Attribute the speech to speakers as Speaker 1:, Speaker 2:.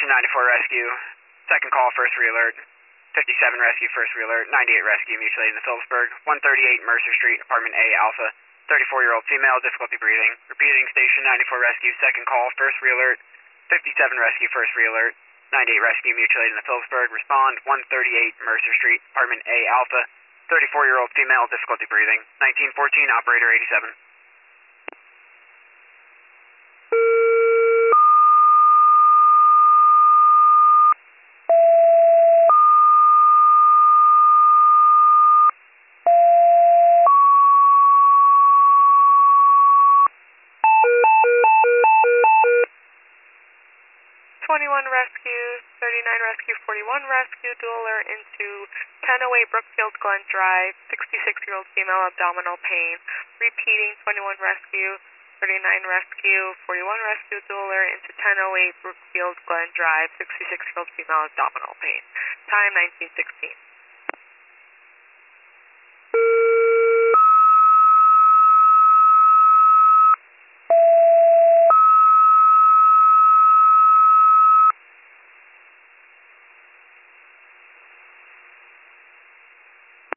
Speaker 1: Station 94 Rescue, second call, first re-alert. 57 Rescue, first re-alert. 98 Rescue, mutual aid in the Phillipsburg. 138 Mercer Street, Apartment A, Alpha. 34-year-old female, difficulty breathing. Repeating, Station 94 Rescue, second call, first re-alert. 57 Rescue, first re-alert. 98 Rescue, mutual aid in the Phillipsburg. Respond, 138 Mercer Street, Apartment A, Alpha. 34-year-old female, difficulty breathing. 1914, operator 87.
Speaker 2: 21 Rescue, 39 Rescue, 41 Rescue, dual alert into 1008 Brookfield Glen Drive, 66-year-old female, abdominal pain. Repeating, 21 Rescue, 39 Rescue, 41 Rescue, dual alert into 1008 Brookfield Glen Drive, 66-year-old female, abdominal pain. Time 1916.